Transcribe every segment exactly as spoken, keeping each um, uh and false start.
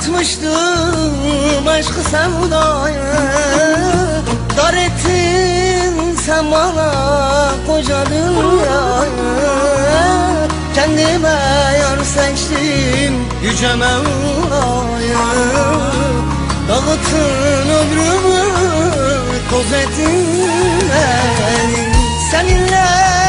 tatmıştım aşkı sevdayı. Dar ettin sen bana koca dünyayı. Kendime yar seçtim yüce Mevla'yı. Dağıttın ömrümü, toz ettin beni. Seninle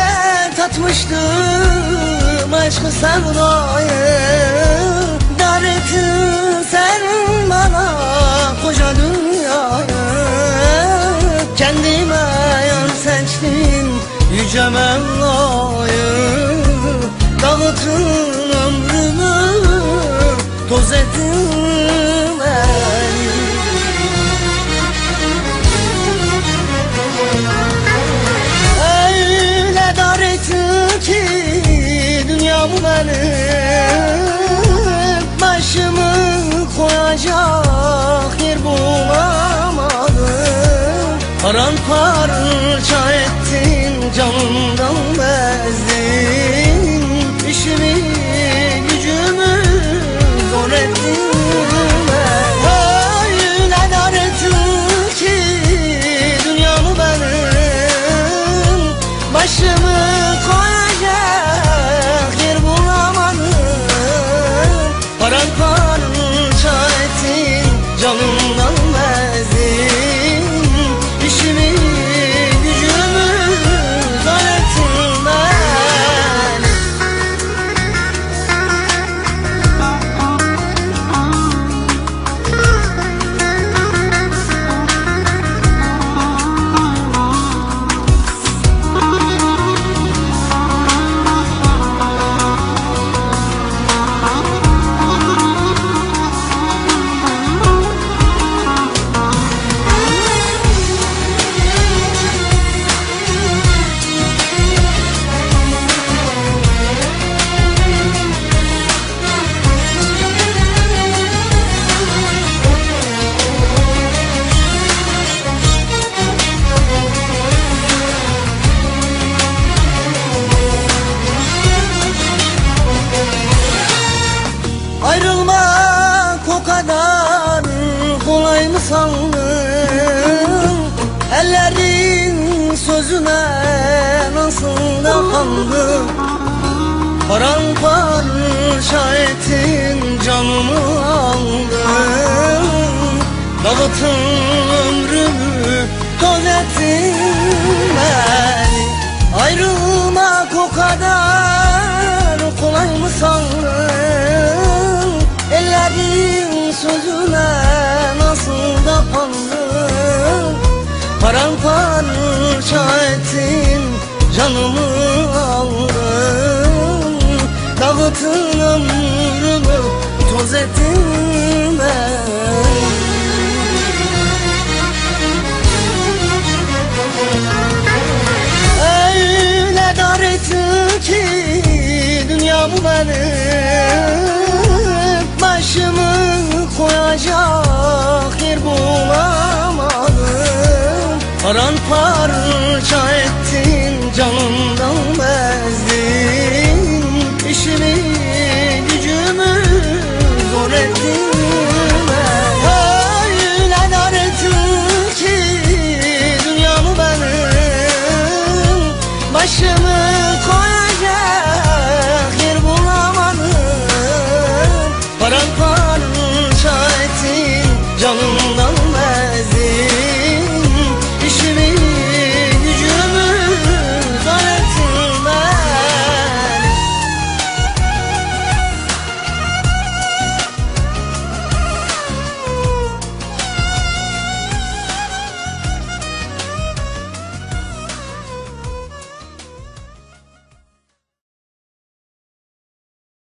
tatmıştım aşkı sevdayı. Dar ettin sen bana koca dünyayı. Kendime yar seçtin yüce Mevla'yı. Dağıttın ömrümü, toz ettin beni. Öyle dar ettin ki dünyamı benim. Başımı koyacak yer bulamadım. Paramparça ettin, canımdan bezdin. İşimi gücümü zor ettin ben. Öyle dar ettin ki dünyamı benim. Başımı koyacak yer bulamadım. Paramparça ettin, canımdan bezdin. İşimi gücümü zor ettin ben. Ayrılmak o kadar kolay mı sandın? Ellerin sözüne nasıl da kandım? Paramparça ettin, canımı aldın. Dağıttın ömrümü, toz ettin beni. Ayrılmak o kadar kolay mı sandın? Ellerin sözüne nasıl da pandın? Paramparça ettin, canımı aldın. Dağıttın ömrümü, toz ettin beni. Öyle dar ettin ki dünyamı benim. Başımı koyacak yer bulamadım. Paramparça ettin, canımdan bezdin. İşimi gücümü zor ettin ben. Öyle dar ettin ki dünyamı benim. Başımı